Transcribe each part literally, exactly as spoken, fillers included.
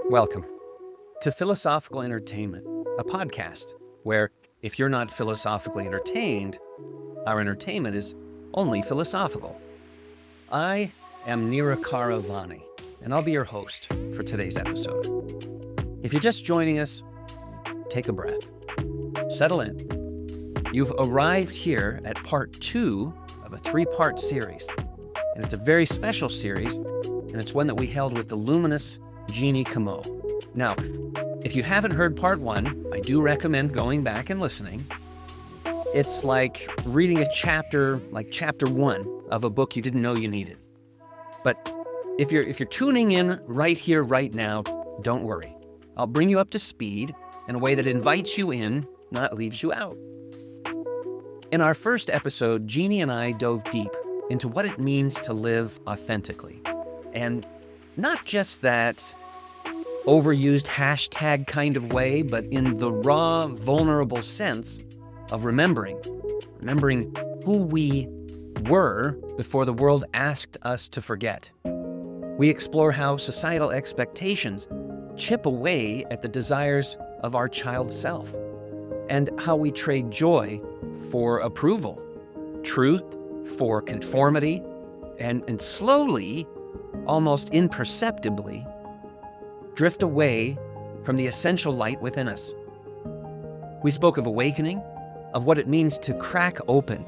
Welcome to Philosophical Entertainment, a podcast where if you're not philosophically entertained, our entertainment is only philosophical. I am Nirakara Vani, and I'll be your host for today's episode. If you're just joining us, take a breath. Settle in. You've arrived here at part two of a three-part series, and it's a very special series, and it's one that we held with the luminous Jeannie Camo. Now, if you haven't heard part one, I do recommend going back and listening. It's like reading a chapter, like chapter one of a book you didn't know you needed. But if you're if you're tuning in right here, right now, don't worry. I'll bring you up to speed in a way that invites you in, not leaves you out. In our first episode, Jeannie and I dove deep into what it means to live authentically. And not just that overused hashtag kind of way, but in the raw, vulnerable sense of remembering. Remembering who we were before the world asked us to forget. We explore how societal expectations chip away at the desires of our child self, and how we trade joy for approval, truth for conformity, and, and slowly, almost imperceptibly, drift away from the essential light within us. We spoke of awakening, of what it means to crack open,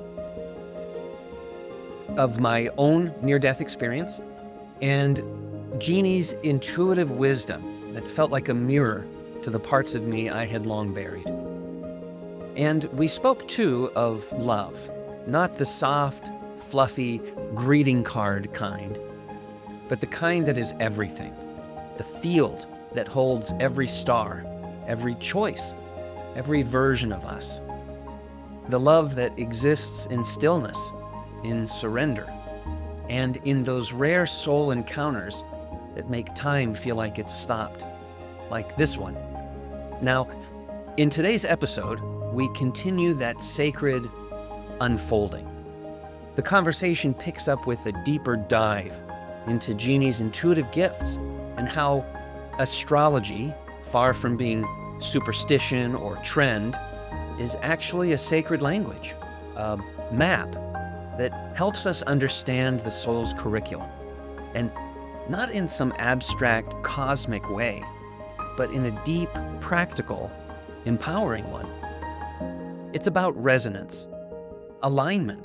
of my own near-death experience, and Jeannie's intuitive wisdom that felt like a mirror to the parts of me I had long buried. And we spoke, too, of love, not the soft, fluffy, greeting card kind, but the kind that is everything, the field that holds every star, every choice, every version of us, the love that exists in stillness, in surrender, and in those rare soul encounters that make time feel like it's stopped, like this one. Now, in today's episode, we continue that sacred unfolding. The conversation picks up with a deeper dive into Jeannie's intuitive gifts and how astrology, far from being superstition or trend, is actually a sacred language, a map that helps us understand the soul's curriculum. And not in some abstract cosmic way, but in a deep, practical, empowering one. It's about resonance, alignment,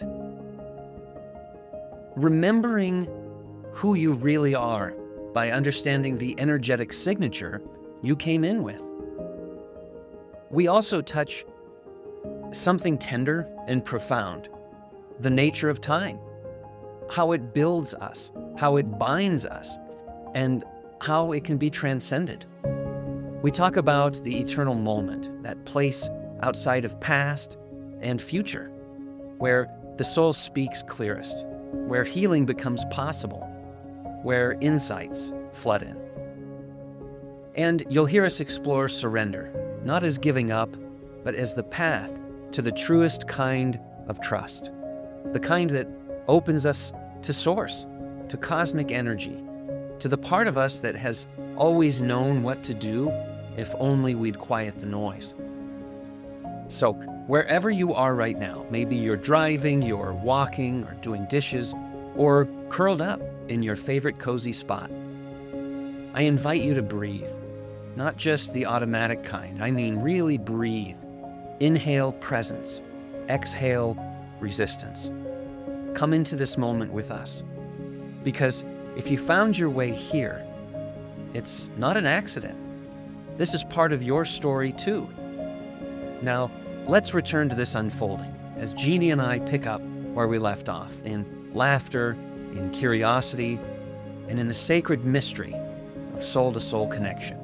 remembering who you really are by understanding the energetic signature you came in with. We also touch something tender and profound, the nature of time, how it builds us, how it binds us, and how it can be transcended. We talk about the eternal moment, that place outside of past and future, where the soul speaks clearest, where healing becomes possible, where insights flood in. And you'll hear us explore surrender, not as giving up, but as the path to the truest kind of trust, the kind that opens us to source, to cosmic energy, to the part of us that has always known what to do if only we'd quiet the noise. So, wherever you are right now, maybe you're driving, you're walking, or doing dishes, or curled up in your favorite cozy spot, I invite you to breathe. Not just the automatic kind, I mean really breathe. Inhale presence, exhale resistance. Come into this moment with us. Because if you found your way here, it's not an accident. This is part of your story too. Now, let's return to this unfolding as Jeannie and I pick up where we left off, in laughter, in curiosity, and in the sacred mystery of soul-to-soul connection.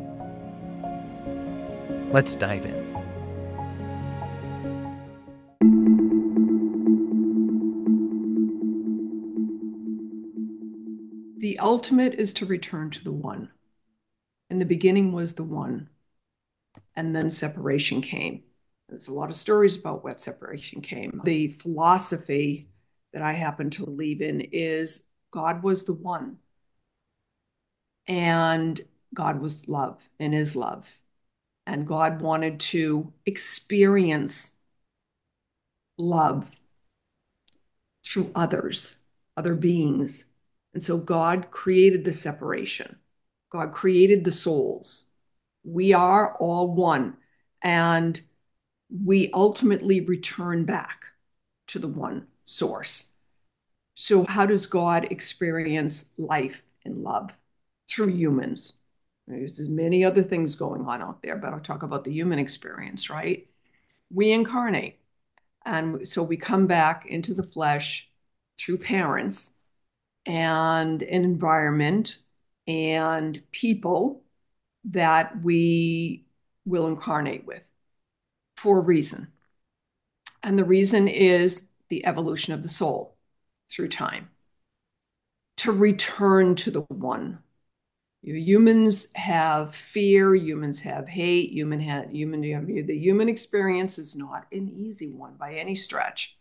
Let's dive in. The ultimate is to return to the one. In the beginning was the one, and then separation came. There's a lot of stories about what separation came. The philosophy that I happen to believe in is God was the one. And God was love and is love. And God wanted to experience love through others, other beings. And so God created the separation. God created the souls. We are all one. And we ultimately return back to the one source. So, how does God experience life and love? Through humans. There's many other things going on out there, but I'll talk about the human experience, right? We incarnate. And so we come back into the flesh through parents and an environment and people that we will incarnate with for a reason. And the reason is the evolution of the soul through time to return to the one. Humans have fear, humans have hate, human have, human, the human experience is not an easy one by any stretch.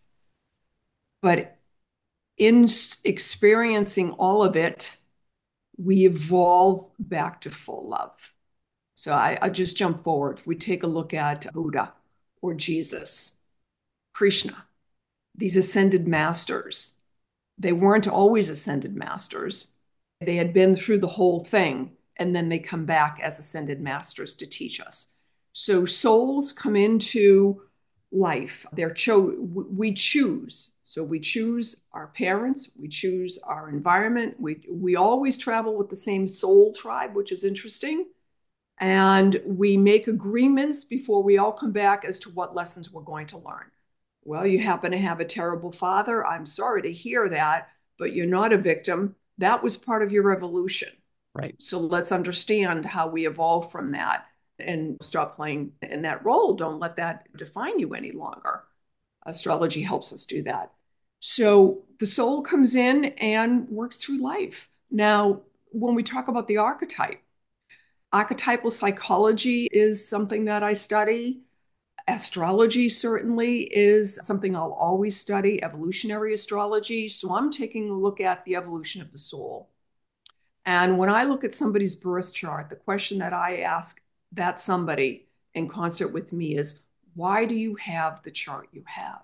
But in experiencing all of it, we evolve back to full love. So I, I just jump forward. If we take a look at Buddha or Jesus, Krishna, these ascended masters, they weren't always ascended masters. They had been through the whole thing, and then they come back as ascended masters to teach us. So souls come into life. They're cho- we choose. So we choose our parents, we choose our environment. We, we always travel with the same soul tribe, which is interesting. And we make agreements before we all come back as to what lessons we're going to learn. Well, you happen to have a terrible father. I'm sorry to hear that, but you're not a victim. That was part of your evolution. Right. So let's understand how we evolve from that and stop playing in that role. Don't let that define you any longer. Astrology helps us do that. So the soul comes in and works through life. Now, when we talk about the archetype, archetypal psychology is something that I study. Astrology certainly is something I'll always study, evolutionary astrology. So I'm taking a look at the evolution of the soul. And when I look at somebody's birth chart, the question that I ask that somebody in concert with me is, why do you have the chart you have?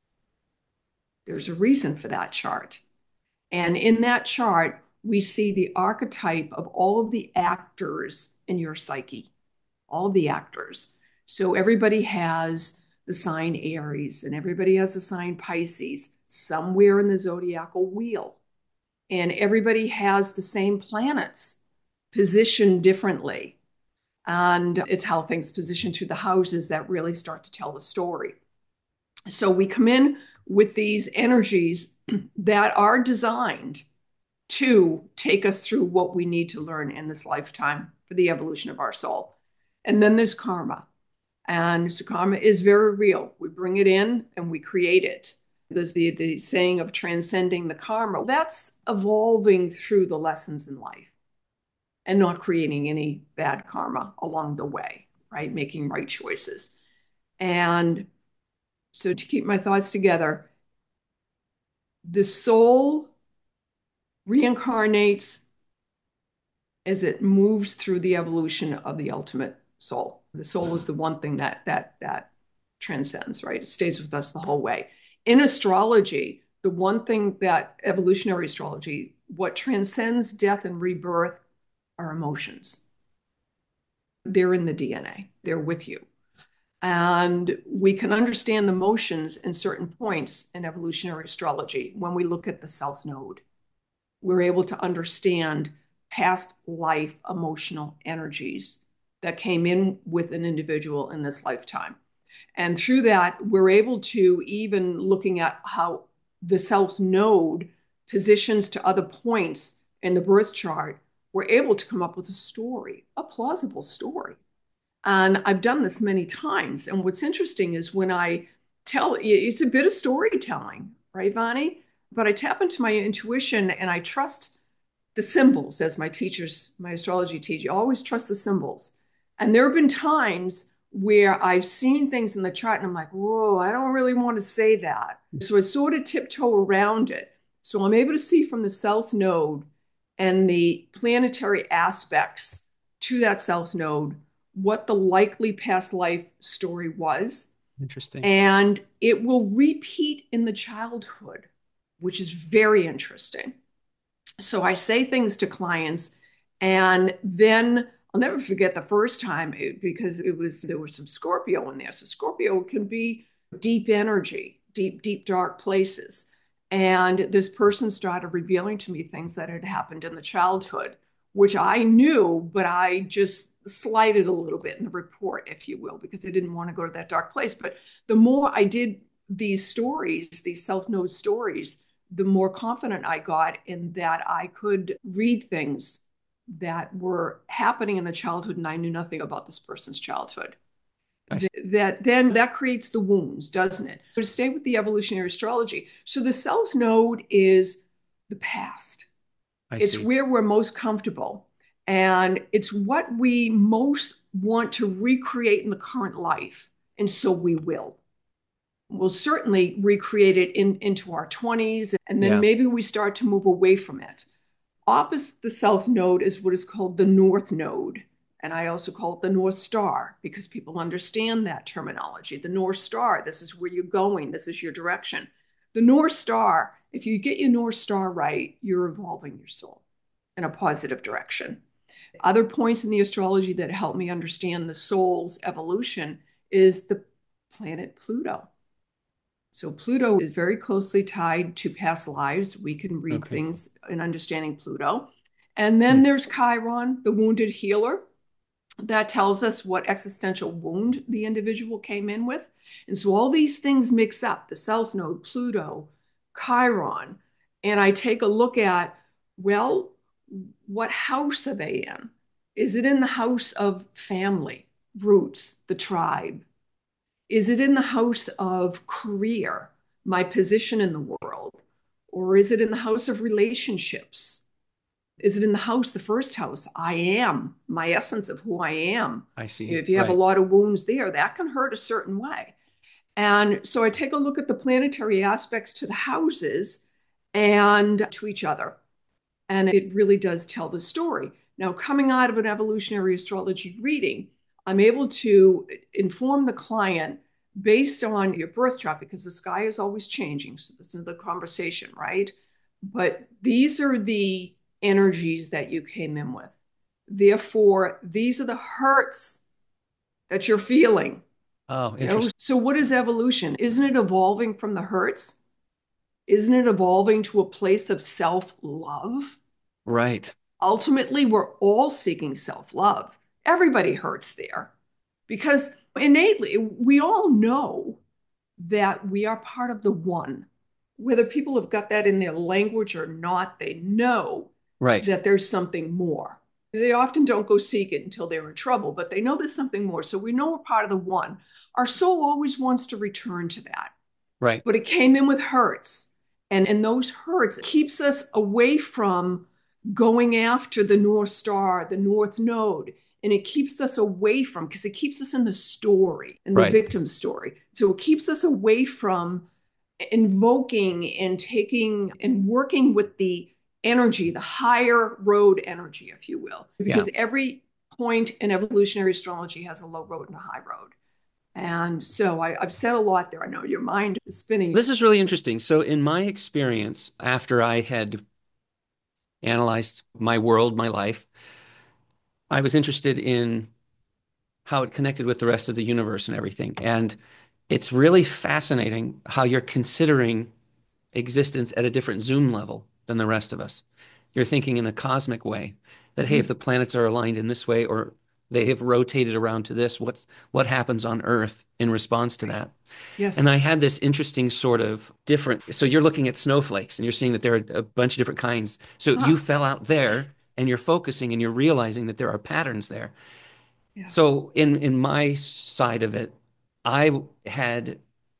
There's a reason for that chart. And in that chart, we see the archetype of all of the actors in your psyche, all of the actors. So everybody has the sign Aries and everybody has the sign Pisces somewhere in the zodiacal wheel. And everybody has the same planets positioned differently. And it's how things position through the houses that really start to tell the story. So we come in with these energies that are designed to take us through what we need to learn in this lifetime for the evolution of our soul. And then there's karma. And so karma is very real. We bring it in and we create it. There's the, the saying of transcending the karma. That's evolving through the lessons in life and not creating any bad karma along the way, right? Making right choices. And so to keep my thoughts together, the soul reincarnates as it moves through the evolution of the ultimate soul. The soul is the one thing that that that transcends, right? It stays with us the whole way. In astrology, the one thing that evolutionary astrology, what transcends death and rebirth are emotions. They're in the D N A. They're with you. And we can understand the motions in certain points in evolutionary astrology when we look at the South Node. We're able to understand past life emotional energies that came in with an individual in this lifetime. And through that, we're able to, even looking at how the South Node positions to other points in the birth chart, we're able to come up with a story, a plausible story. And I've done this many times. And what's interesting is when I tell, it's a bit of storytelling, right, Vani? But I tap into my intuition and I trust the symbols, as my teachers, my astrology teacher, always trust the symbols. And there have been times where I've seen things in the chart and I'm like, whoa, I don't really want to say that. So I sort of tiptoe around it. So I'm able to see from the South Node and the planetary aspects to that South Node what the likely past life story was. Interesting. And it will repeat in the childhood, which is very interesting. So I say things to clients, and then I'll never forget the first time it, because it was there was some Scorpio in there. So Scorpio can be deep energy, deep, deep, dark places. And this person started revealing to me things that had happened in the childhood, which I knew, but I just slighted a little bit in the report, if you will, because I didn't want to go to that dark place. But the more I did these stories, these South Node stories, the more confident I got in that I could read things that were happening in the childhood and I knew nothing about this person's childhood. I That then that creates the wounds, doesn't it? To stay with the evolutionary astrology. So the South Node is the past. I It's see. where we're most comfortable. And it's what we most want to recreate in the current life. And so we will. We'll certainly recreate it in, into our twenties. And then Yeah. maybe we start to move away from it. Opposite the South Node is what is called the North Node. And I also call it the North Star because people understand that terminology. The North Star, this is where you're going, this is your direction. The North Star, if you get your North Star right, you're evolving your soul in a positive direction. Other points in the astrology that help me understand the soul's evolution is the planet Pluto. So Pluto is very closely tied to past lives. We can read Okay. things in understanding Pluto. And then Hmm. there's Chiron, the wounded healer. That tells us what existential wound the individual came in with. And so all these things mix up, the South Node, Pluto, Chiron. And I take a look at, well, what house are they in? Is it in the house of family, roots, the tribe? Is it in the house of career, my position in the world? Or is it in the house of relationships? Is it in the house, the first house? I am, my essence of who I am. I see. If you have a Right. lot of wounds there, that can hurt a certain way. And so I take a look at the planetary aspects to the houses and to each other. And it really does tell the story. Now, coming out of an evolutionary astrology reading, I'm able to inform the client based on your birth chart because the sky is always changing. So this is the conversation, right? But these are the energies that you came in with. Therefore, these are the hurts that you're feeling. Oh, You know, interesting. so what is evolution? Isn't it evolving from the hurts? Isn't it evolving to a place of self-love? Right. Ultimately, we're all seeking self-love. Everybody hurts there because innately we all know that we are part of the one. Whether people have got that in their language or not, they know Right. that there's something more. They often don't go seek it until they're in trouble, but they know there's something more. So we know we're part of the one. Our soul always wants to return to that, Right. but it came in with hurts. And, and those hurts keeps us away from going after the North Star, the North Node. And it keeps us away from, because it keeps us in the story, in the Right. victim story. So it keeps us away from invoking and taking and working with the energy, the higher road energy, if you will, Yeah. because every point in evolutionary astrology has a low road and a high road. And so I, I've said a lot there. I know your mind is spinning. This is really interesting. So, in my experience, after I had analyzed my world, my life, I was interested in how it connected with the rest of the universe and everything. And it's really fascinating how you're considering existence at a different zoom level than the rest of us. You're thinking in a cosmic way that, hey, if the planets are aligned in this way or they have rotated around to this, what's what happens on Earth in response to that? And Yes. I had this interesting sort of different. So you're looking at snowflakes and you're seeing that there are a bunch of different kinds. So you Ah, fell out there and you're focusing and you're realizing that there are patterns there. yeah. So in in my side of it, I had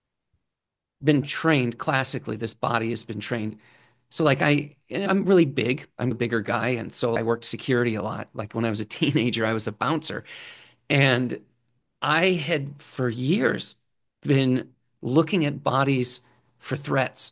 been trained classically. This body has been trained. So like I I'm really big. I'm a bigger guy and so I worked security a lot. Like when I was a teenager, I was a bouncer. And I had for years been looking at bodies for threats.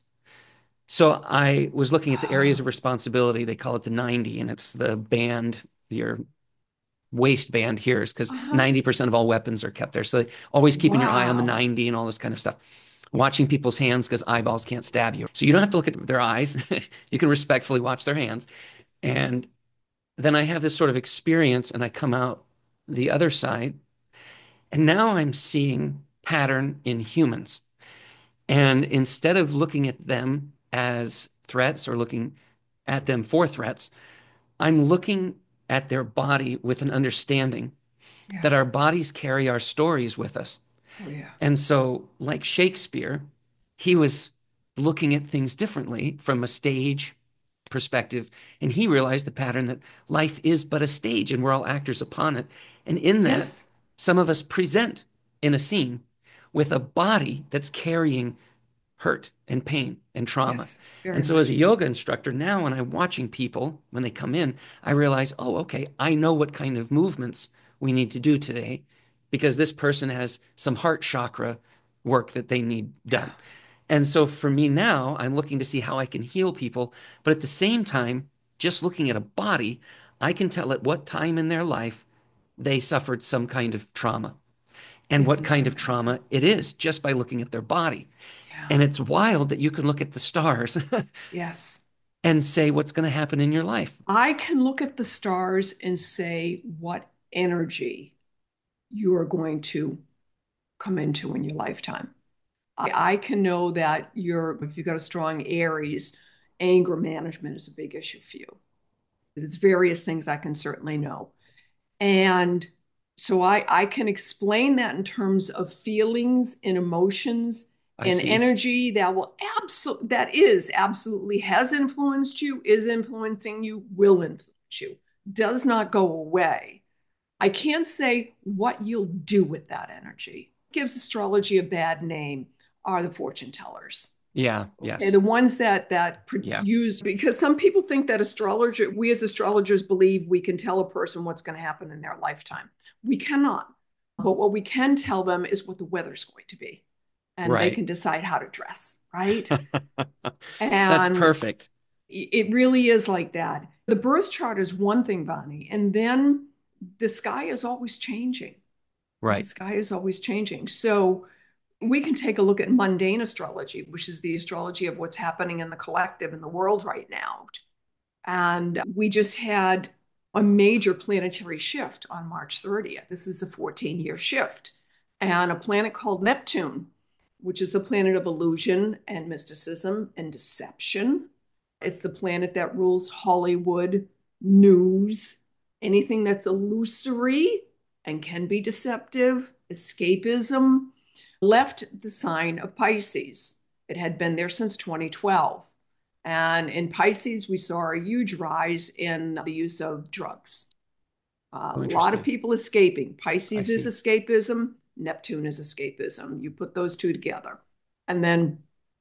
So I was looking at the areas of Ah, responsibility. They call it the ninety, and it's the band, your waistband here is because Uh-huh. ninety percent of all weapons are kept there. So always keeping your eye on the Wow. ninety and all this kind of stuff. Watching people's hands because eyeballs can't stab you. So you don't have to look at their eyes. You can respectfully watch their hands. And then I have this sort of experience and I come out the other side. And now I'm seeing pattern in humans. And instead of looking at them as threats or looking at them for threats, I'm looking at their body with an understanding Yeah. that our bodies carry our stories with us. Oh, yeah. And so, like Shakespeare, he was looking at things differently from a stage perspective. And he realized the pattern that life is but a stage and we're all actors upon it. And in that, Yes. some of us present in a scene with a body that's carrying hurt and pain and trauma. Yes. Very And so, as a much. yoga instructor, now when I'm watching people, when they come in, I realize, oh, okay, I know what kind of movements we need to do today because this person has some heart chakra work that they need Yeah. done. And so, for me now, I'm looking to see how I can heal people. But at the same time, just looking at a body, I can tell at what time in their life they suffered some kind of trauma and what Isn't that kind of amazing? trauma it is just by looking at their body. Yeah. And it's wild that you can look at the stars Yes. and say what's going to happen in your life. I can look at the stars and say what energy you are going to come into in your lifetime. I, I can know that you're, if you've got a strong Aries, anger management is a big issue for you. There's various things I can certainly know. And so I, I can explain that in terms of feelings and emotions I and see. energy that will absolutely, that is absolutely has influenced you, is influencing you, will influence you, does not go away. I can't say what you'll do with that energy. Gives astrology a bad name are the fortune tellers. Yeah. Okay, Yes. the ones that that Yeah. use, because some people think that astrologer, we as astrologers believe we can tell a person what's going to happen in their lifetime. We cannot. But what we can tell them is what the weather's going to be, and they Right. can decide how to dress, right? That's And perfect. it really is like that. The birth chart is one thing, Bonnie, and then the sky is always changing. The Right. sky is always changing. So we can take a look at mundane astrology, which is the astrology of what's happening in the collective in the world right now. And we just had a major planetary shift on March thirtieth. This is a fourteen year shift. And a planet called Neptune, which is the planet of illusion and mysticism and deception. It's the planet that rules Hollywood, news, anything that's illusory and can be deceptive, escapism, left the sign of Pisces. It had been there since twenty twelve. And in Pisces, we saw a huge rise in the use of drugs. Uh, a Oh, lot of interesting. people escaping. I Pisces is see. escapism, Neptune is escapism. You put those two together. And then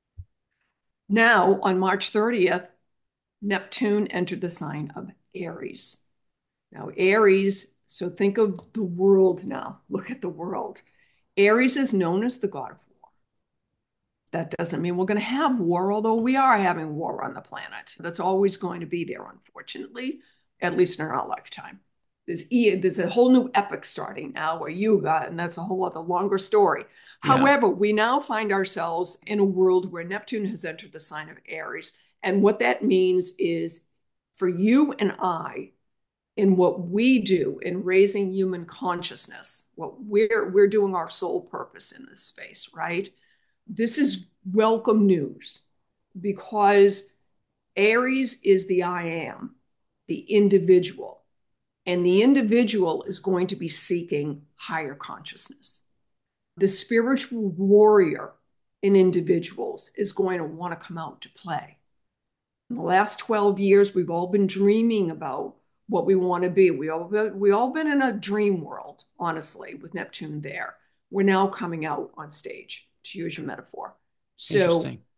now on March thirtieth, Neptune entered the sign of Aries. Now, Aries, so think of the world now. Look at the world. Aries is known as the god of war. That doesn't mean we're going to have war, although we are having war on the planet. That's always going to be there, unfortunately, at least in our lifetime. There's, there's a whole new epic starting now where Yuga, and that's a whole other longer story. Yeah. However, we now find ourselves in a world where Neptune has entered the sign of Aries. And what that means is for you and I, in what we do in raising human consciousness, what we're we're doing our sole purpose in this space, right? This is welcome news because Aries is the I am, the individual, and the individual is going to be seeking higher consciousness. The spiritual warrior in individuals is going to want to come out to play. In the last twelve years, we've all been dreaming about what we want to be. We all we all been in a dream world, honestly, with Neptune there. We're now coming out on stage, to use your metaphor. So Interesting.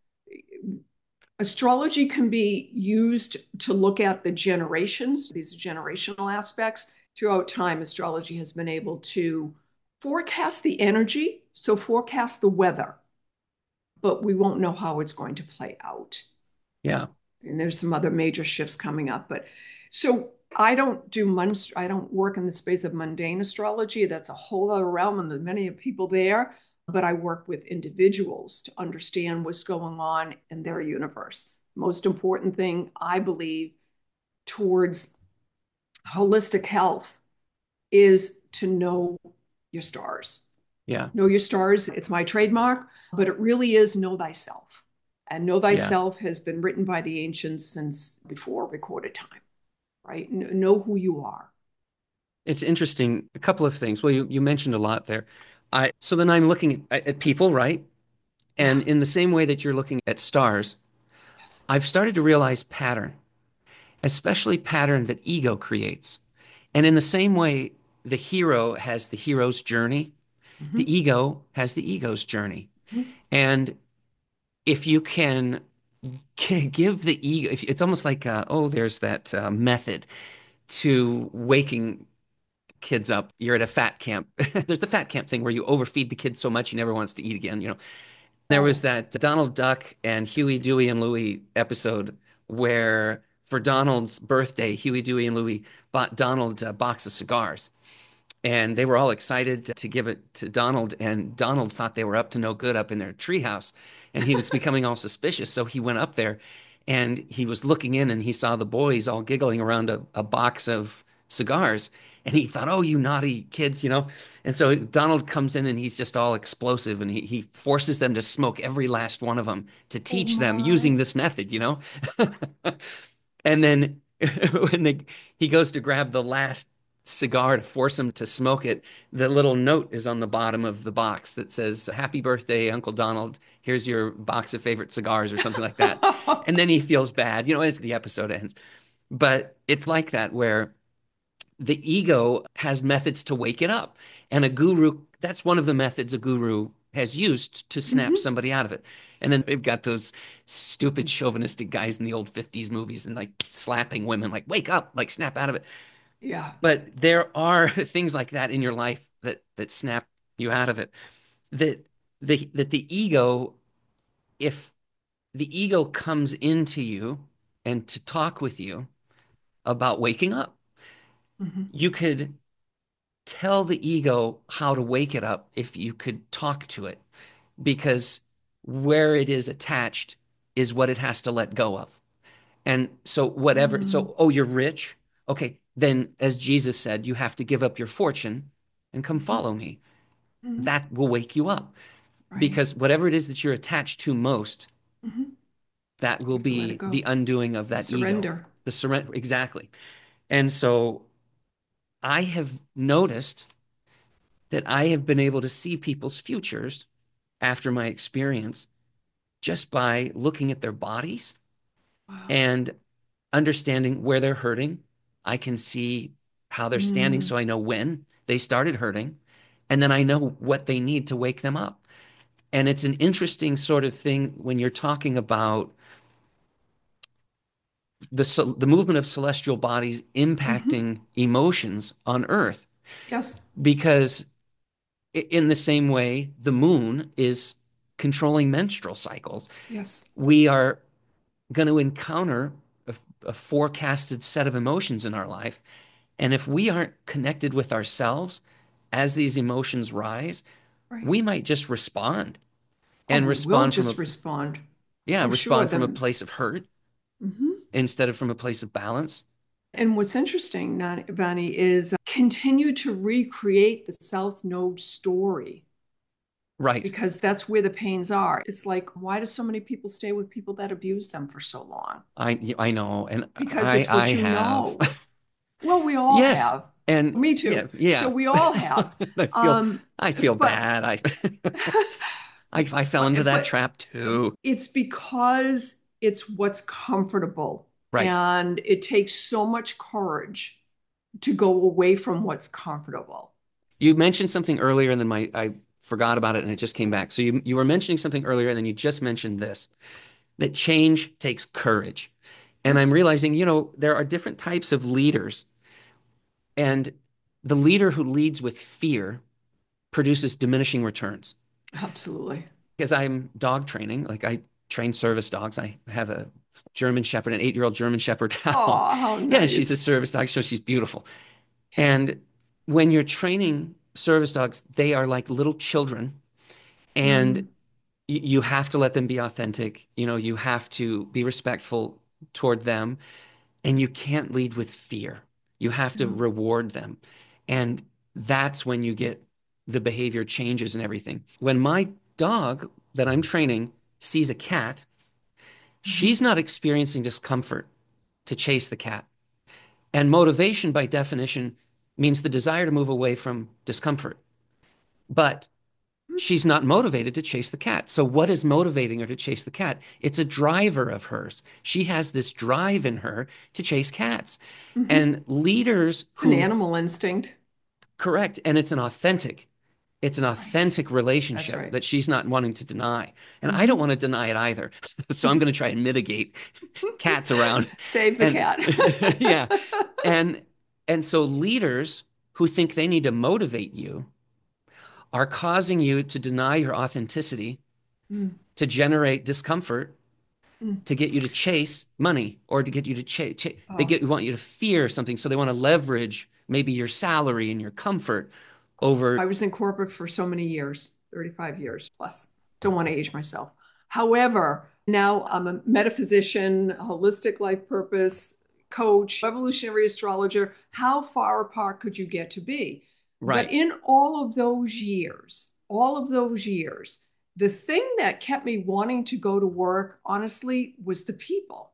astrology can be used to look at the generations, these generational aspects. Throughout time, astrology has been able to forecast the energy, so forecast the weather, but we won't know how it's going to play out. Yeah. And there's some other major shifts coming up. But so I don't do mun I don't work in the space of mundane astrology. That's a whole other realm, and there's many people there. But I work with individuals to understand what's going on in their universe. Most important thing, I believe, towards holistic health is to know your stars. Yeah. Know your stars. It's my trademark, but it really is know thyself. And know Yeah. thyself has been written by the ancients since before recorded time, right? Know who you are. It's interesting. A couple of things. Well, you, you mentioned a lot there. I so then I'm looking at, at people, right? Yeah. And in the same way that you're looking at stars, Yes. I've started to realize pattern, especially pattern that ego creates. And in the same way, the hero has the hero's journey, Mm-hmm. the ego has the ego's journey. Mm-hmm. And if you can give the ego, if, it's almost like, uh, oh, there's that uh, method to waking kids up. You're at a fat camp. There's the fat camp thing where you overfeed the kid so much he never wants to eat again. You know, there was Oh. that Donald Duck and Huey, Dewey, and Louie episode where for Donald's birthday, Huey, Dewey, and Louie bought Donald a box of cigars. And they were all excited to give it to Donald. And Donald thought they were up to no good up in their treehouse. And he was becoming all suspicious. So he went up there and he was looking in and he saw the boys all giggling around a, a box of cigars. And he thought, oh, you naughty kids, you know? And so Donald comes in and he's just all explosive and he, he forces them to smoke every last one of them to Oh teach them using my. this method, you know? And then when they, he goes to grab the last cigar to force him to smoke it, the little note is on the bottom of the box that says, Happy birthday, Uncle Donald. Here's your box of favorite cigars or something like that. And then he feels bad, you know, as the episode ends. But it's like that where the ego has methods to wake it up. And a guru, that's one of the methods a guru has used to snap Mm-hmm. somebody out of it. And then they've got those stupid chauvinistic guys in the old fifties movies and like slapping women, like, wake up, like, snap out of it. Yeah. But there are things like that in your life that that snap you out of it. That the that the ego, if the ego comes into you and to talk with you about waking up, Mm-hmm. you could tell the ego how to wake it up if you could talk to it, because where it is attached is what it has to let go of. And so whatever, Mm-hmm. so oh, you're rich. Okay, then as Jesus said, you have to give up your fortune and come follow me. Mm-hmm. That will wake you up Right. because whatever it is that you're attached to most, Mm-hmm. that will You have to let it be go. the undoing of that ego. Surrender. The surrender, exactly. And so I have noticed that I have been able to see people's futures after my experience just by looking at their bodies Wow. and understanding where they're hurting. I can see how they're standing, Mm. so I know when they started hurting, and then I know what they need to wake them up. And it's an interesting sort of thing when you're talking about the the movement of celestial bodies Mm-hmm. impacting emotions on Earth, Yes. because in the same way the moon is controlling menstrual cycles, Yes. we are going to encounter a, a forecasted set of emotions in our life. And if we aren't connected with ourselves as these emotions rise, Right. we might just respond Oh, and we will respond from a, just respond. yeah, Oh, sure. respond from a Then. place of hurt Mm-hmm. instead of from a place of balance. And what's interesting, Vani, is uh, continue to recreate the South Node story Right. because that's where the pains are. It's like, why do so many people stay with people that abuse them for so long? I I know. And Because I it's I what you have. know. Well, we all Yes. have. And Me yeah, too. So yeah. we all have. I feel Um, I feel but bad. I I I fell into but that but trap too. it's because it's what's comfortable, Right. and it takes so much courage to go away from what's comfortable. You mentioned something earlier and then my I forgot about it and it just came back. So you you were mentioning something earlier and then you just mentioned this, that change takes courage. And I'm Yes, realizing, you know, there are different types of leaders, and the leader who leads with fear produces diminishing returns. absolutely. Because I'm dog training, like I train service dogs. I have a German Shepherd, an eight-year-old German Shepherd now. Oh, how Yeah, and she's a nice. service dog, so she's beautiful. And when you're training service dogs, they are like little children, and Mm, y- you have to let them be authentic. You know, you have to be respectful toward them, and you can't lead with fear. You have to no. reward them. And that's when you get the behavior changes and everything. When my dog that I'm training sees a cat, Mhm. she's not experiencing discomfort to chase the cat. And motivation, by definition, means the desire to move away from discomfort. But she's not motivated to chase the cat. So, what is motivating her to chase the cat? It's a driver of hers. She has this drive in her to chase cats. Mhm. And leaders It's an who, animal instinct. correct, and it's an authentic, it's an Right. authentic That's relationship right. that she's not wanting to deny. And I don't Mhm. want to deny it either. So I'm going to try and mitigate cats around. Save the And cat. yeah. And and so leaders who think they need to motivate you are causing you to deny your authenticity, Mm, to generate discomfort, mm. to get you to chase money or to get you to chase. Ch- they Oh, get want you to fear something, so they want to leverage maybe your salary and your comfort over. I was in corporate for so many years, thirty-five years plus. Don't want to age myself. However, now I'm a metaphysician, a holistic life purpose coach, evolutionary astrologer. How far apart could you get to be? But Right. in all of those years, all of those years, the thing that kept me wanting to go to work, honestly, was the people.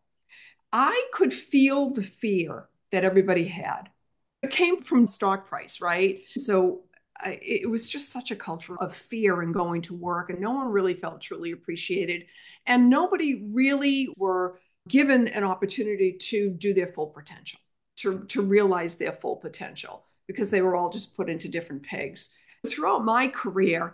I could feel the fear that everybody had. It came from stock price, right? So I, it was just such a culture of fear in going to work, and no one really felt truly appreciated. And nobody really were given an opportunity to do their full potential, to, to realize their full potential, because they were all just put into different pegs. Throughout my career,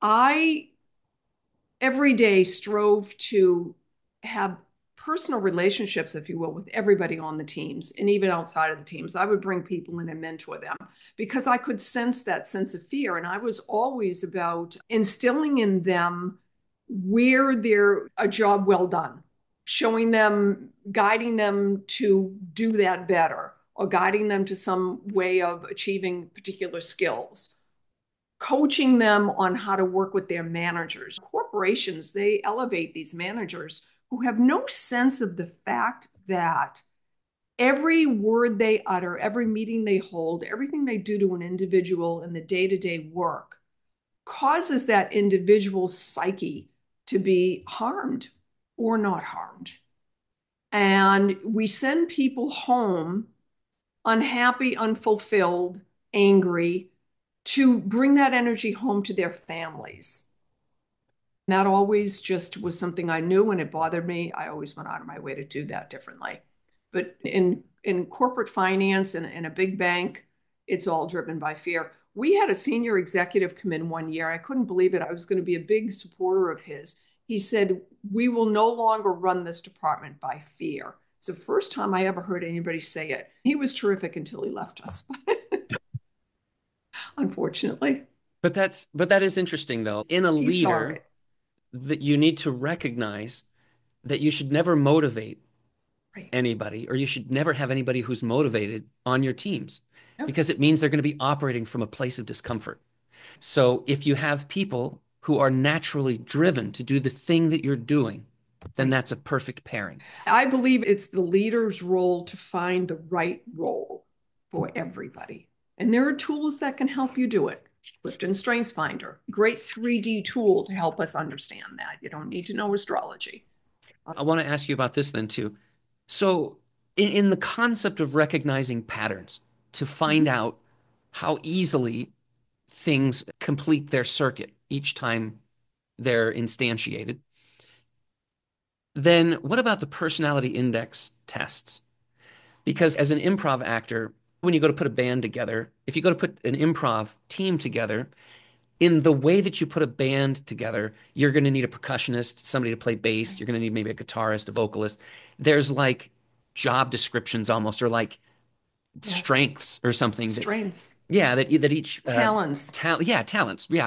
I every day strove to have personal relationships, if you will, with everybody on the teams and even outside of the teams. I would bring people in and mentor them because I could sense that sense of fear. And I was always about instilling in them where they're a job well done, showing them, guiding them to do that better, or guiding them to some way of achieving particular skills, coaching them on how to work with their managers. Corporations, they elevate these managers who have no sense of the fact that every word they utter, every meeting they hold, everything they do to an individual in the day to day work causes that individual's psyche to be harmed or not harmed. And we send people home unhappy, unfulfilled, angry, to bring that energy home to their families. That always just was something I knew and it bothered me. I always went out of my way to do that differently. But in in corporate finance and in a big bank, it's all driven by fear. We had a senior executive come in one year. I couldn't believe it. I was going to be a big supporter of his. He said, "We will no longer run this department by fear." It's the first time I ever heard anybody say it. He was terrific until he left us, unfortunately. But that's but that is interesting though. In a He saw leader, it. that you need to recognize that you should never motivate Right. anybody, or you should never have anybody who's motivated on your teams, Yep. because it means they're going to be operating from a place of discomfort. So if you have people who are naturally driven to do the thing that you're doing, then Right. that's a perfect pairing. I believe it's the leader's role to find the right role for everybody. And there are tools that can help you do it. Clifton Strengths Finder, great three D tool to help us understand that. You don't need to know astrology. I want to ask you about this then too. So in, in the concept of recognizing patterns to find Mhm. out how easily things complete their circuit each time they're instantiated, then what about the personality index tests? Because as an improv actor, when you go to put a band together, if you go to put an improv team together, in the way that you put a band together, you're going to need a percussionist, somebody to play bass. You're going to need maybe a guitarist, a vocalist. There's like job descriptions almost, or like Yes. strengths or something that, Strengths, yeah, that that each uh, talents. talent, yeah, talents, yeah.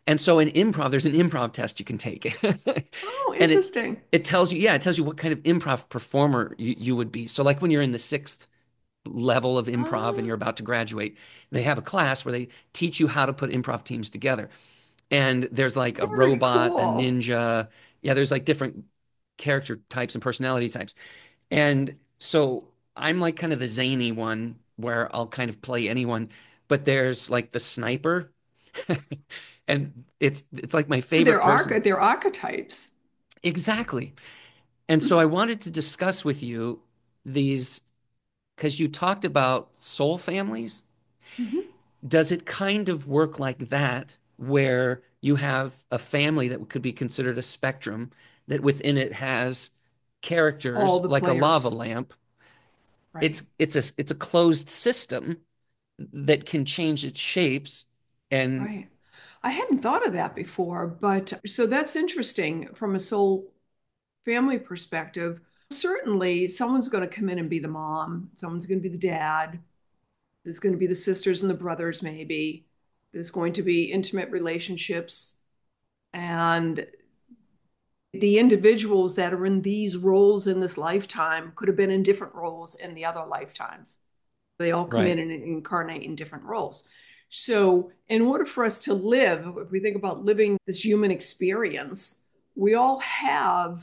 And so in improv, there's an improv test you can take. Oh, And it interesting. it tells you, yeah, it tells you what kind of improv performer you, you would be. So like when you're in the sixth level of improv and Ah, you're about to graduate, they have a class where they teach you how to put improv teams together. And there's like a very robot, a cool. ninja. Yeah, there's like different character types and personality types. And so I'm like kind of the zany one where I'll kind of play anyone, but there's like the sniper. And it's it's like my So favorite there are person. there are archetypes. Exactly. And so I wanted to discuss with you these because you talked about soul families. Mhm. Does it kind of work like that, where you have a family that could be considered a spectrum that within it has All characters the like a lava players. lamp? It's Right. it's a it's a closed system that can change its shapes and Right. I hadn't thought of that before, but so that's interesting from a soul family perspective. Certainly, someone's going to come in and be the mom, someone's going to be the dad, there's going to be the sisters and the brothers, maybe. There's going to be intimate relationships. And the individuals that are in these roles in this lifetime could have been in different roles in the other lifetimes. They all come in right, and incarnate in different roles. So, in order for us to live, if we think about living this human experience, we all have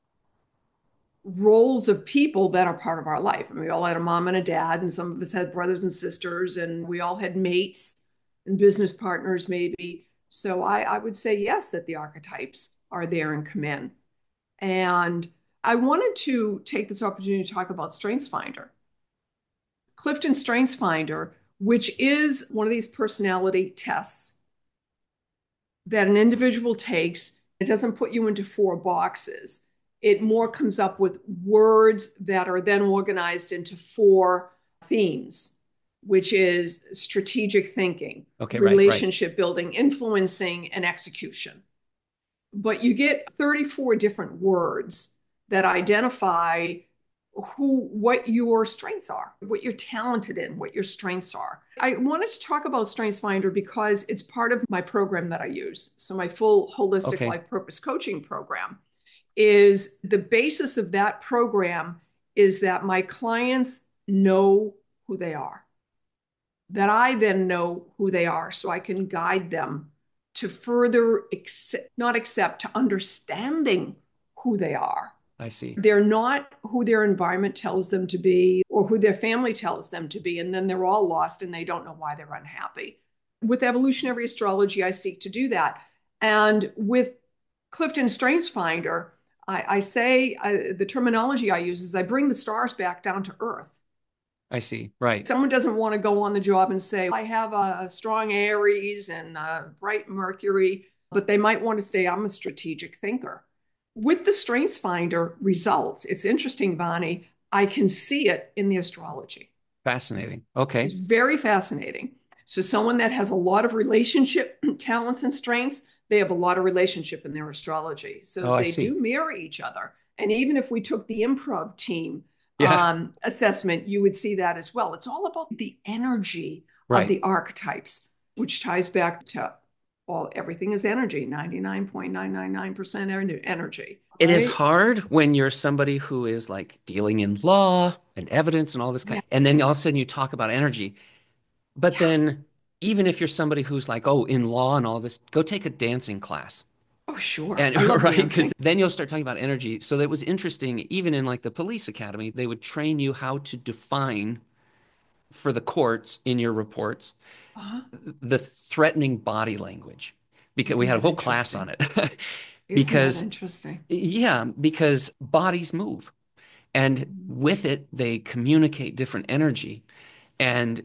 roles of people that are part of our life. I mean, we all had a mom and a dad, and some of us had brothers and sisters, and we all had mates and business partners, maybe. So, I, I would say yes, that the archetypes are there and come in. And I wanted to take this opportunity to talk about StrengthsFinder. Clifton StrengthsFinder, which is one of these personality tests that an individual takes. It doesn't put you into four boxes. It more comes up with words that are then organized into four themes, which is strategic thinking, okay, right, right. relationship building, influencing, and execution. But you get thirty-four different words that identify who what your strengths are, what you're talented in, what your strengths are. I wanted to talk about StrengthsFinder because it's part of my program that I use. So my full holistic Okay, life purpose coaching program is the basis of that program is that my clients know who they are, that I then know who they are so I can guide them to further accept, not accept, to understanding who they are. I see. They're not who their environment tells them to be or who their family tells them to be. And then they're all lost and they don't know why they're unhappy. With evolutionary astrology, I seek to do that. And with Clifton StrengthsFinder, I, I say I, the terminology I use is I bring the stars back down to earth. I see. Right. Someone doesn't want to go on the job and say, I have a, strong Aries and a bright Mercury, but they might want to say, I'm a strategic thinker. With the StrengthsFinder results, it's interesting, Bonnie, I can see it in the astrology. Fascinating. It's Okay. very fascinating. So, someone that has a lot of relationship talents and strengths, they have a lot of relationship in their astrology. So, Oh, I they see. do mirror each other. And even if we took the improv team Yeah. um, assessment, you would see that as well. It's all about the energy of Right. the archetypes, which ties back to all everything is energy, ninety-nine point nine nine nine percent energy, It is right? hard when you're somebody who is like dealing in law and evidence and all this Yeah. kind, and then all of a sudden you talk about energy. But Yeah. then even if you're somebody who's like, oh, in law and all this, go take a dancing class. Oh, sure. And I love right, because dancing. then you'll start talking about energy. So that was interesting. Even in like the police academy, they would train you how to define for the courts in your reports Uh-huh. the threatening body language because we Isn't had a that whole class on interesting? it. Isn't that Because, interesting? yeah, because bodies move. And Mhm. with it, they communicate different energy. And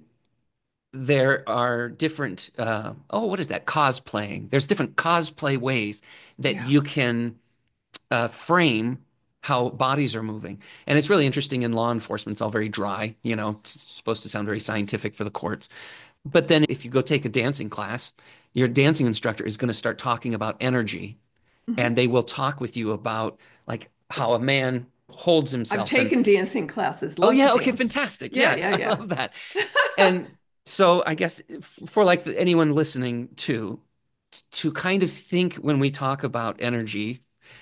there are different, uh, oh, what is that? Cosplaying. There's different cosplay ways that Yeah. you can uh, frame how bodies are moving. And it's really interesting in law enforcement. It's all very dry, you know, it's supposed to sound very scientific for the courts. But then if you go take a dancing class, your dancing instructor is going to start talking about energy and Mhm. they will talk with you about like how a man holds I've himself and taken dancing classes, oh love to yeah, okay, dance. fantastic. Yeah, Yes, yeah, I yeah. love that. And so I guess for like anyone listening to to kind of think when we talk about energy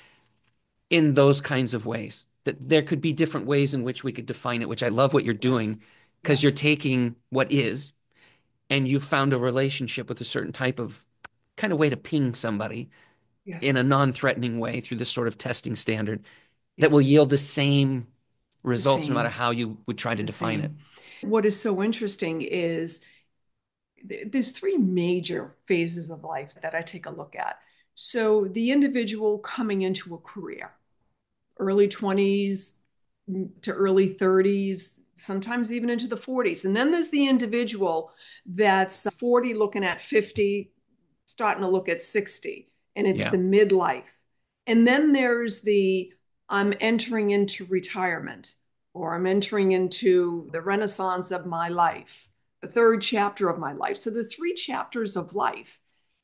in those kinds of ways, that there could be different ways in which we could define it, which I love what you're doing, because Yes. you're Yes. taking what is and you've found a relationship with a certain type of kind of way to ping somebody in Yes. a non-threatening way through this sort of testing standard that will Yes. yield the same The results no matter same. how you would try to The define it. same. What is so interesting is th- there's three major phases of life that I take a look at. So the individual coming into a career, early twenties to early thirties, sometimes even into the forties. And then there's the individual that's forty looking at fifty, starting to look at sixty, and it's Yeah. the midlife. And then there's the I'm entering into retirement, or I'm entering into the renaissance of my life, the third chapter of my life. So the three chapters of life.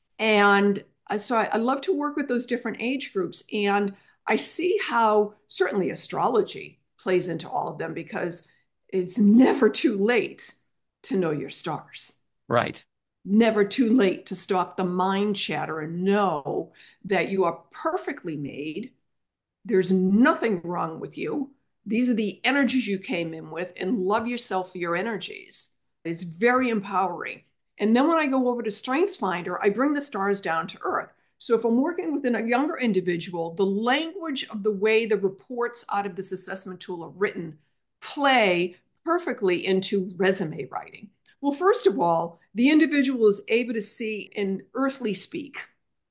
And so I, I love to work with those different age groups. And I see how certainly astrology plays into all of them, because it's never too late to know your stars. Right. Never too late to stop the mind chatter and know that you are perfectly made. There's nothing wrong with you. These are the energies you came in with, and love yourself for your energies. It's very empowering. And then when I go over to StrengthsFinder, I bring the stars down to earth. So if I'm working with a younger individual, the language of the way the reports out of this assessment tool are written play perfectly into resume writing. Well, first of all, the individual is able to see in earthly speak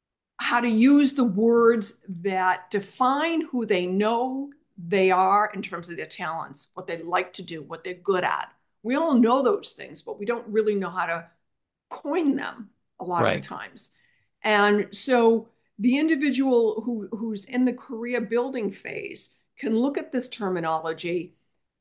how to use the words that define who they know they are in terms of their talents, what they like to do, what they're good at. We all know those things, but we don't really know how to coin them a lot right. of the times. And so the individual who, who's in the career building phase can look at this terminology,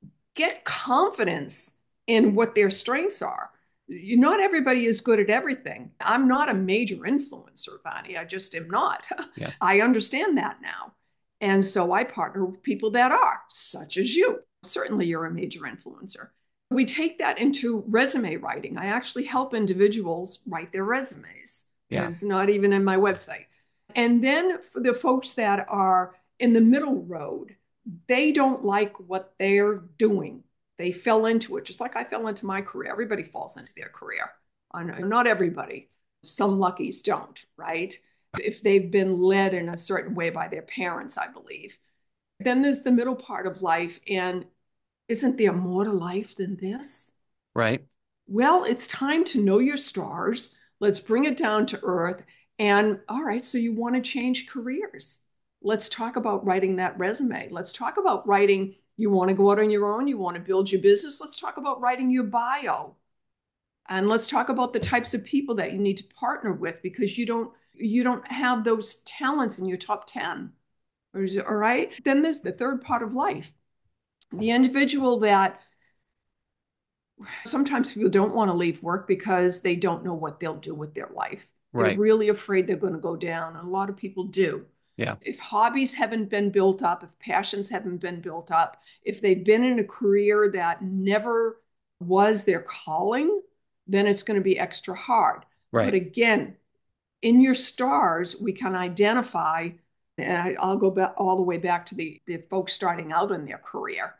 get confidence in what their strengths are. Not everybody is good at everything. I'm not a major influencer, Bonnie. I just am not. Yeah. I understand that now. And so I partner with people that are, such as you. Certainly you're a major influencer. We take that into resume writing. I actually help individuals write their resumes. Yeah. It's not even in my website. And then for the folks that are in the middle road, they don't like what they're doing. They fell into it, just like I fell into my career. Everybody falls into their career. Not everybody. Some luckies don't, right? If they've been led in a certain way by their parents, I believe. Then there's the middle part of life. And isn't there more to life than this? Right. Well, it's time to know your stars. Let's bring it down to earth. And all right, so you want to change careers. Let's talk about writing that resume. Let's talk about writing, you want to go out on your own, you want to build your business. Let's talk about writing your bio. And let's talk about the types of people that you need to partner with, because you don't you don't have those talents in your top ten. All right? Then there's the third part of life. The individual that sometimes people don't want to leave work because they don't know what they'll do with their life. They're Right. really afraid they're going to go down. And a lot of people do. Yeah. If hobbies haven't been built up, if passions haven't been built up, if they've been in a career that never was their calling, then it's going to be extra hard. Right. But again, in your stars, we can identify, and I, I'll go back all the way back to the, the folks starting out in their career.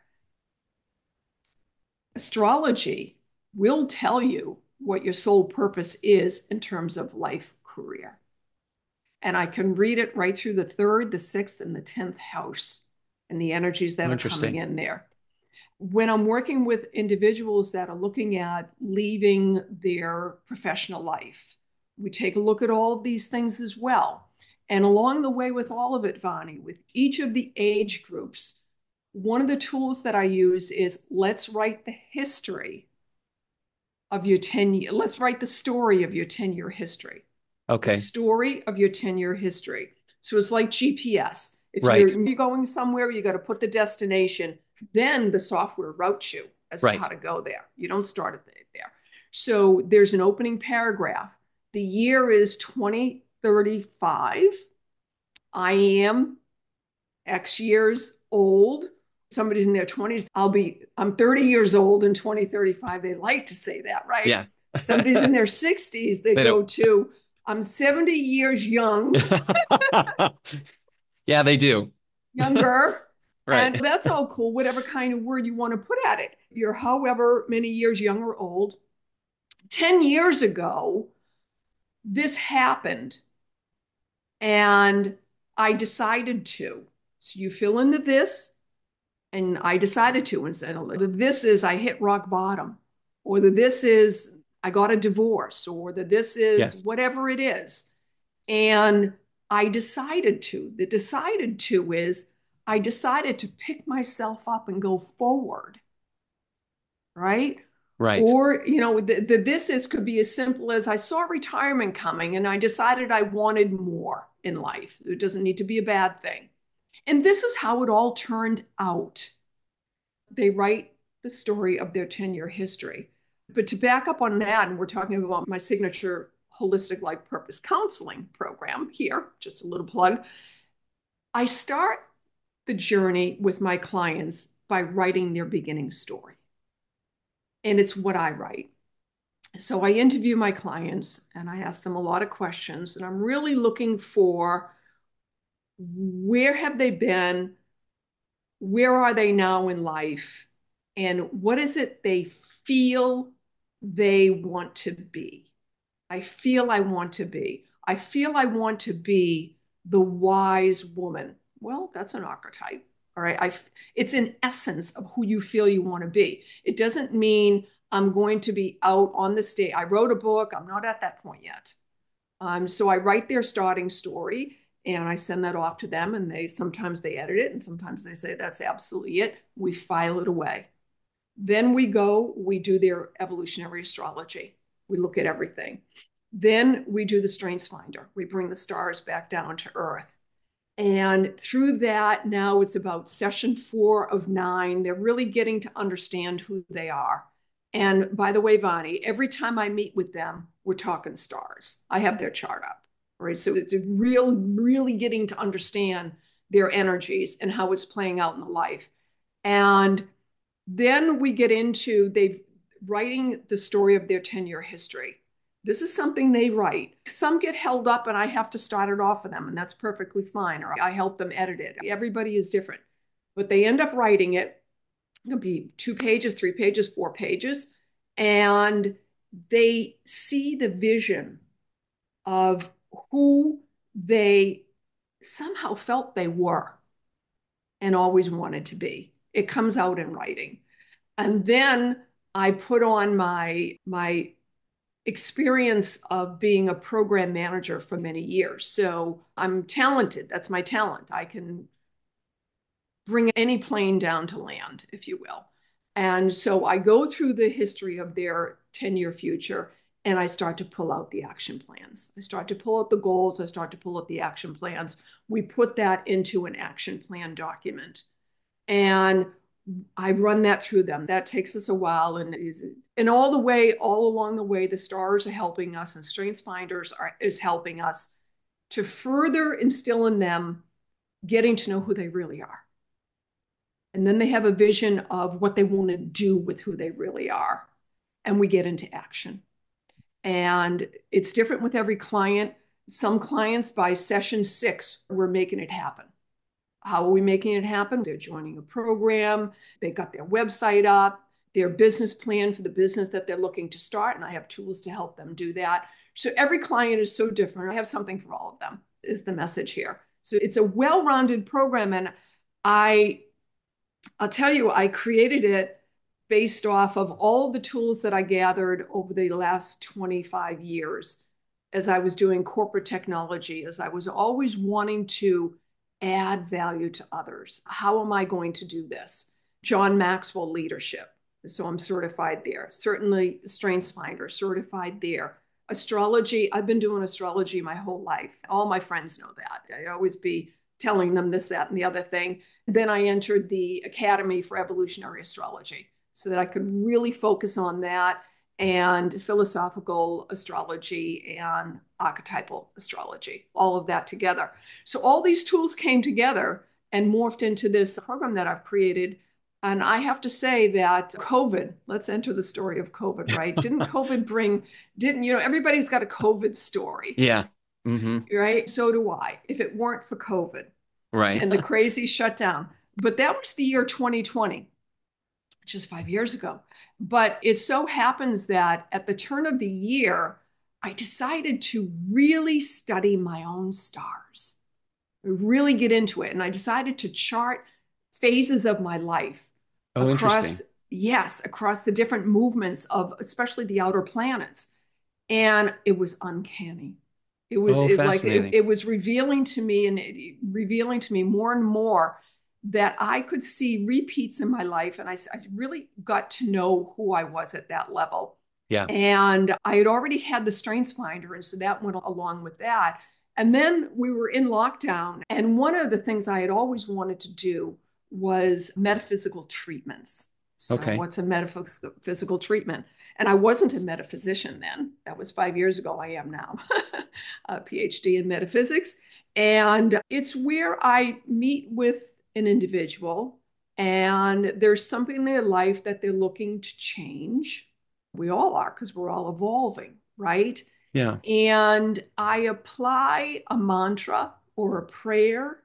Astrology will tell you what your soul purpose is in terms of life career. And I can read it right through the third, the sixth, and the tenth house and the energies that are coming in there. When I'm working with individuals that are looking at leaving their professional life, we take a look at all of these things as well. And along the way with all of it, Vani, with each of the age groups, one of the tools that I use is let's write the history of your ten year, let's write the story of your ten year history. Okay. The story of your ten year history. So it's like G P S. If right. you're, you're going somewhere, you got to put the destination, then the software routes you as right. to how to go there. You don't start it there. So there's an opening paragraph. The year is twenty thirty-five. I am X years old. Somebody's in their twenties. I'll be, I'm thirty years old in twenty thirty-five. They like to say that, right? Yeah. Somebody's in their sixties. They, they go don't. to, I'm seventy years young, Yeah, they do. younger, Right. and that's all cool, whatever kind of word you want to put at it. You're however many years young or old. ten years ago, this happened, and I decided to. So you fill in the this, and I decided to, and said, the this is I hit rock bottom, or the this is I got a divorce, or the this is Yes. whatever it is. And I decided to. The decided to is I decided to pick myself up and go forward, right? Right. Or, you know, the, the this is could be as simple as I saw retirement coming and I decided I wanted more in life. It doesn't need to be a bad thing. And this is how it all turned out. They write the story of their ten year history. But to back up on that, and we're talking about my signature holistic life purpose counseling program here, just a little plug. I start the journey with my clients by writing their beginning story. And it's what I write. So I interview my clients and I ask them a lot of questions, and I'm really looking for where have they been? Where are they now in life? And what is it they feel they want to be? I feel I want to be. I feel I want to be the wise woman. Well, that's an archetype. All right. I, it's an essence of who you feel you want to be. It doesn't mean I'm going to be out on the stage. I wrote a book. I'm not at that point yet. Um, so I write their starting story and I send that off to them, and they sometimes they edit it and sometimes they say that's absolutely it. We file it away. Then we go, we do their evolutionary astrology. We look at everything. Then we do the Strengths Finder. We bring the stars back down to Earth. And through that, now it's about session four of nine. They're really getting to understand who they are. And by the way, Vani, every time I meet with them, we're talking stars. I have their chart up, right? So it's a real, really getting to understand their energies and how it's playing out in the life. And then we get into they've writing the story of their ten year history. This is something they write. Some get held up and I have to start it off for them, and that's perfectly fine. Or I help them edit it. Everybody is different, but they end up writing it. It could be two pages, three pages, four pages. And they see the vision of who they somehow felt they were and always wanted to be. It comes out in writing. And then I put on my, my experience of being a program manager for many years. So I'm talented. That's my talent. I can bring any plane down to land, if you will. And so I go through the history of their ten year future and I start to pull out the action plans. I start to pull out the goals. I start to pull out the action plans. We put that into an action plan document. And I run that through them. That takes us a while. And, and all the way, all along the way, the stars are helping us and Strengths Finders are, is helping us to further instill in them getting to know who they really are. And then they have a vision of what they want to do with who they really are. And we get into action. And it's different with every client. Some clients by session six, we're making it happen. How are we making it happen? They're joining a program. They got their website up, their business plan for the business that they're looking to start. And I have tools to help them do that. So every client is so different. I have something for all of them is the message here. So it's a well-rounded program. And I, I'll tell you, I created it based off of all of the tools that I gathered over the last twenty-five years as I was doing corporate technology, as I was always wanting to add value to others. How am I going to do this? John Maxwell Leadership. So I'm certified there. Certainly Strengths Finder, certified there. Astrology, I've been doing astrology my whole life. All my friends know that. I always be telling them this, that, and the other thing. Then I entered the Academy for Evolutionary Astrology so that I could really focus on that and philosophical astrology and archetypal astrology, all of that together. So all these tools came together and morphed into this program that I've created And I have to say that COVID, let's enter the story of COVID, right? Didn't COVID bring, didn't, you know, everybody's got a COVID story, Yeah. Hmm. right? So do I, if it weren't for COVID Right. and the crazy shutdown. But that was the year twenty twenty, just five years ago. But it so happens that at the turn of the year, I decided to really study my own stars, really get into it. And I decided to chart phases of my life Oh, across, interesting. yes, across the different movements of especially the outer planets. And it was uncanny. It was Oh, it, like it, fascinating. it was revealing to me and it, revealing to me more and more that I could see repeats in my life. And I, I really got to know who I was at that level. Yeah. And I had already had the Strengths Finder. And so that went along with that. And then we were in lockdown. And one of the things I had always wanted to do was metaphysical treatments. So, Okay. what's a metaphysical treatment? And I wasn't a metaphysician then. That was five years ago. I am now, a PhD in metaphysics. And it's where I meet with an individual and there's something in their life that they're looking to change. We all are because we're all evolving, right? Yeah. And I apply a mantra or a prayer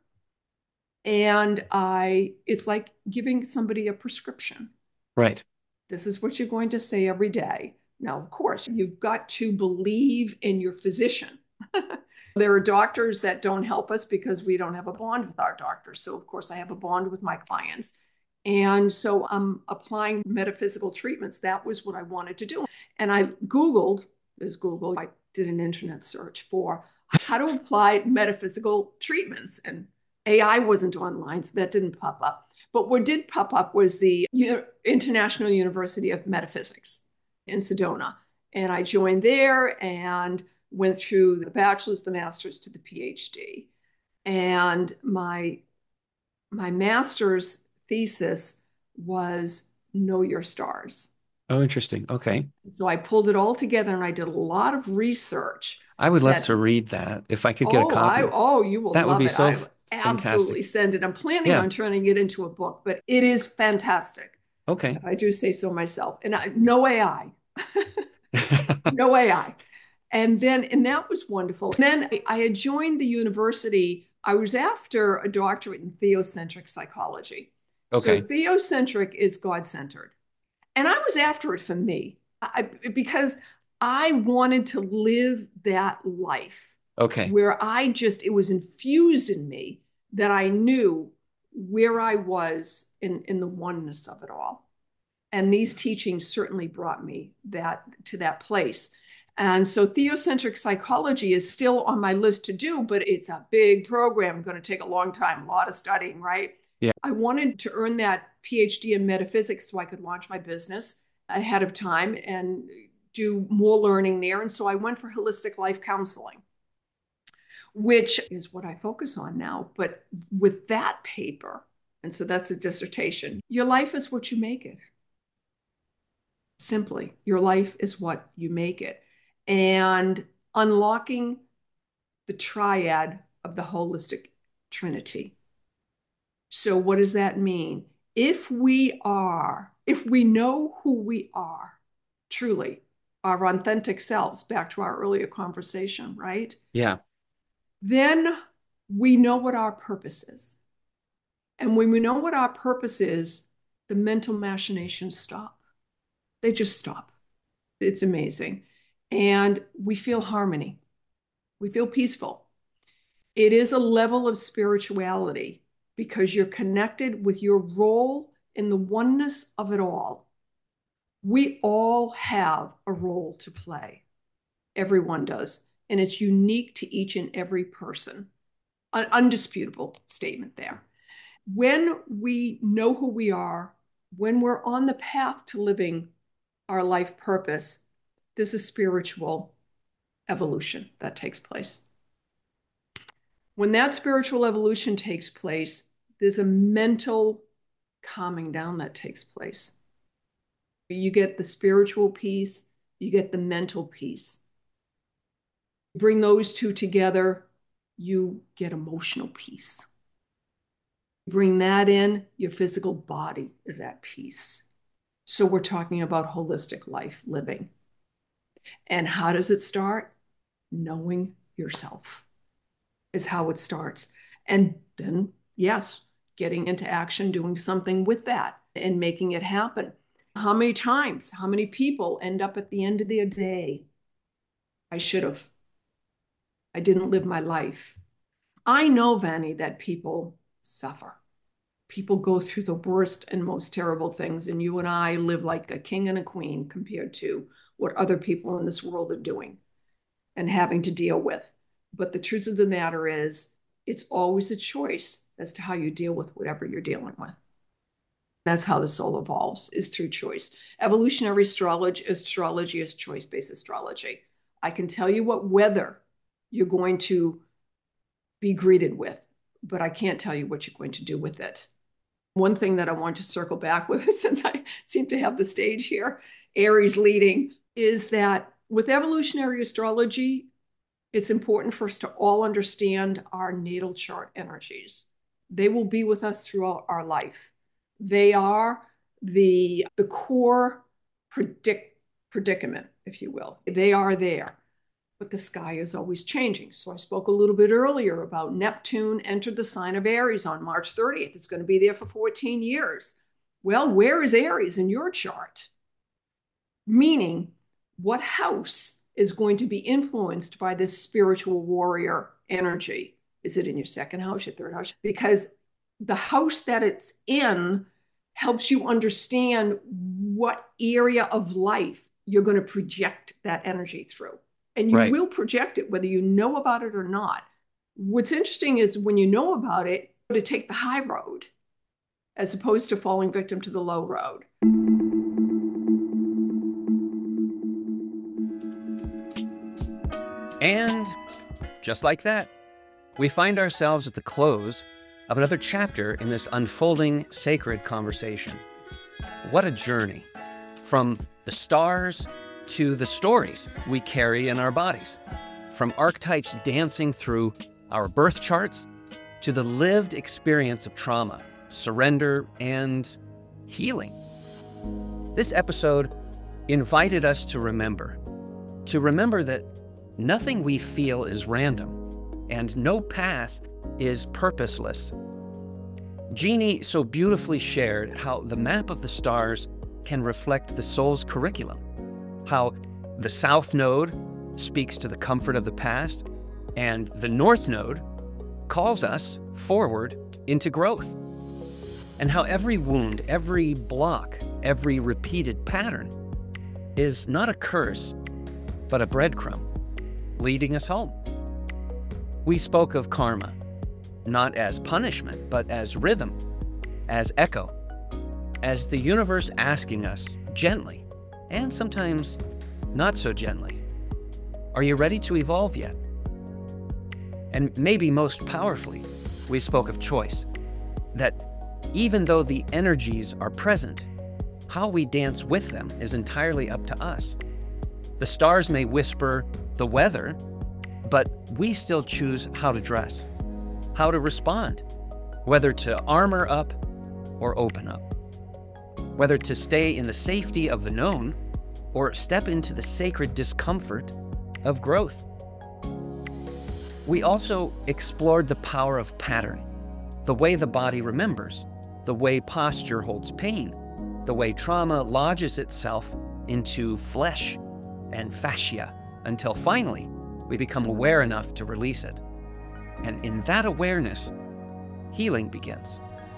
and I it's like giving somebody a prescription. Right. This is what you're going to say every day. Now, of course, you've got to believe in your physician. There are doctors that don't help us because we don't have a bond with our doctors. So, of course, I have a bond with my clients. And so I'm applying metaphysical treatments. That was what I wanted to do. And I Googled, there's Google, I did an internet search for how to apply metaphysical treatments. And A I wasn't online, so that didn't pop up. But what did pop up was the International University of Metaphysics in Sedona. And I joined there and went through the bachelor's, the master's to the PhD. And my, my master's thesis was Know Your Stars. Oh, interesting. Okay. So I pulled it all together and I did a lot of research I would love that, to read that. If I could get a oh, I, copy, oh, you will that would love be it. so I f- absolutely fantastic. send it. I'm planning Yeah. on turning it into a book, but it is fantastic, Okay. if I do say so myself. And I, no A I, no A I. And then, and that was wonderful. And then I had joined the university. I was after a doctorate in theocentric psychology. So Okay. theocentric is God-centered. And I was after it for me I, because I wanted to live that life Okay. where I just, it was infused in me that I knew where I was in, in the oneness of it all. And these teachings certainly brought me that to that place. And so theocentric psychology is still on my list to do, but it's a big program, going to take a long time, a lot of studying, right? Yeah. I wanted to earn that PhD in metaphysics so I could launch my business ahead of time and do more learning there. And so I went for holistic life counseling, which is what I focus on now. But with that paper, and so that's a dissertation, your life is what you make it. Simply, your life is what you make it. And unlocking the triad of the holistic trinity. So, what does that mean? If we are, if we know who we are, truly, our authentic selves, back to our earlier conversation, right? Yeah. Then we know what our purpose is. And when we know what our purpose is, the mental machinations stop. They just stop. It's amazing. And we feel harmony. We feel peaceful. It is a level of spirituality because you're connected with your role in the oneness of it all. We all have a role to play. Everyone does. And it's unique to each and every person. An undisputable statement there. When we know who we are, when we're on the path to living our life purpose, there's a spiritual evolution that takes place. When that spiritual evolution takes place, there's a mental calming down that takes place. You get the spiritual peace, you get the mental peace. Bring those two together, you get emotional peace. Bring that in, your physical body is at peace. So we're talking about holistic life living. And how does it start? Knowing yourself is how it starts. And then, yes, getting into action, doing something with that and making it happen. How many times, how many people end up at the end of their day? I should have. I didn't live my life. I know, Vanny, that people suffer. People go through the worst and most terrible things, and you and I live like a king and a queen compared to what other people in this world are doing and having to deal with. But the truth of the matter is, it's always a choice as to how you deal with whatever you're dealing with. That's how the soul evolves, is through choice. Evolutionary astrology, astrology is choice-based astrology. I can tell you what weather you're going to be greeted with, but I can't tell you what you're going to do with it. One thing that I want to circle back with, since I seem to have the stage here, Aries leading, is that with evolutionary astrology, it's important for us to all understand our natal chart energies. They will be with us throughout our life. They are the, the core predict, predicament, if you will. They are there, but the sky is always changing. So I spoke a little bit earlier about Neptune entered the sign of Aries on March thirtieth. It's going to be there for fourteen years. Well, where is Aries in your chart? Meaning, what house is going to be influenced by this spiritual warrior energy? Is it in your second house, your third house? Because the house that it's in helps you understand what area of life you're going to project that energy through. And you Right. will project it whether you know about it or not. What's interesting is when you know about it, to take the high road as opposed to falling victim to the low road. And just like that, we find ourselves at the close of another chapter in this unfolding sacred conversation. What a journey from the stars to the stories we carry in our bodies, from archetypes dancing through our birth charts to the lived experience of trauma, surrender, and healing. This episode invited us to remember, to remember that nothing we feel is random, and no path is purposeless. Jeannie so beautifully shared how the map of the stars can reflect the soul's curriculum, how the South Node speaks to the comfort of the past, and the North Node calls us forward into growth, and how every wound, every block, every repeated pattern is not a curse, but a breadcrumb leading us home. We spoke of karma, not as punishment, but as rhythm, as echo, as the universe asking us gently, and sometimes not so gently, are you ready to evolve yet? And maybe most powerfully, we spoke of choice, that even though the energies are present, how we dance with them is entirely up to us. The stars may whisper the weather, but we still choose how to dress, how to respond, whether to armor up or open up, whether to stay in the safety of the known or step into the sacred discomfort of growth. We also explored the power of pattern, the way the body remembers, the way posture holds pain, the way trauma lodges itself into flesh and fascia until finally we become aware enough to release it. And in that awareness, healing begins.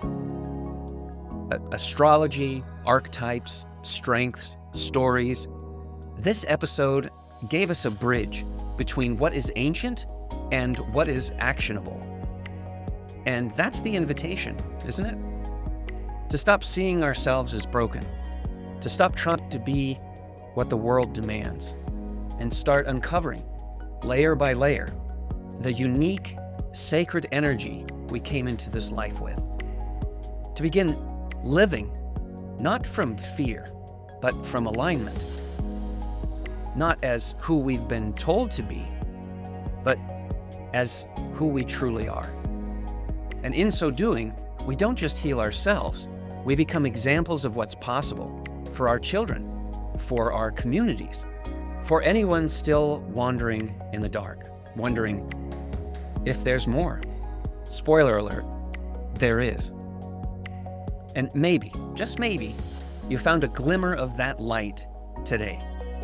A- astrology, archetypes, strengths, stories. This episode gave us a bridge between what is ancient and what is actionable. And that's the invitation, isn't it? To stop seeing ourselves as broken, to stop trying to be what the world demands, and start uncovering, layer by layer, the unique, sacred energy we came into this life with. To begin living, not from fear, but from alignment. Not as who we've been told to be, but as who we truly are. And in so doing, we don't just heal ourselves, we become examples of what's possible for our children, for our communities, for anyone still wandering in the dark, wondering if there's more. Spoiler alert, there is. And maybe, just maybe, you found a glimmer of that light today.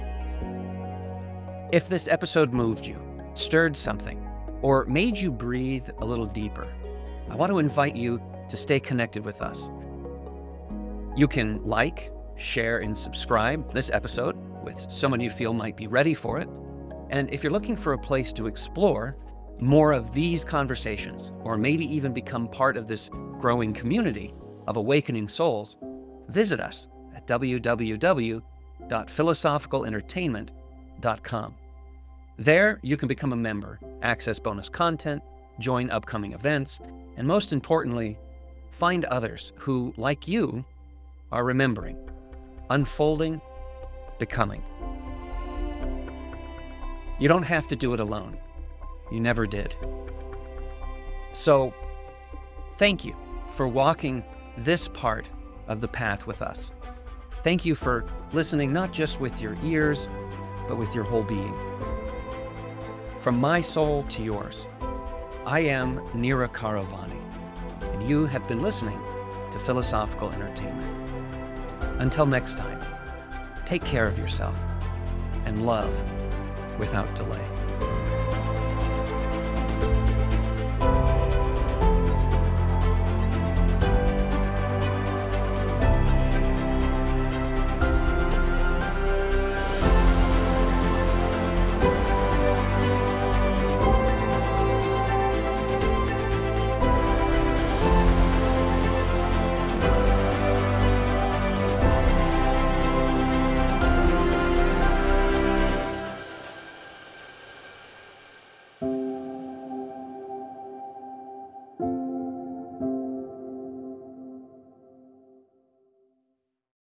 If this episode moved you, stirred something, or made you breathe a little deeper, I want to invite you to stay connected with us. You can like, share, and subscribe this episode with someone you feel might be ready for it. And if you're looking for a place to explore more of these conversations, or maybe even become part of this growing community of awakening souls, visit us at w w w dot philosophical entertainment dot com. There, you can become a member, access bonus content, join upcoming events, and most importantly, find others who, like you, are remembering, unfolding, becoming. You don't have to do it alone. You never did. So, thank you for walking this part of the path with us. Thank you for listening not just with your ears, but with your whole being. From my soul to yours, I am Neera Karavani, and you have been listening to Philosophical Entertainment. Until next time, take care of yourself and love without delay.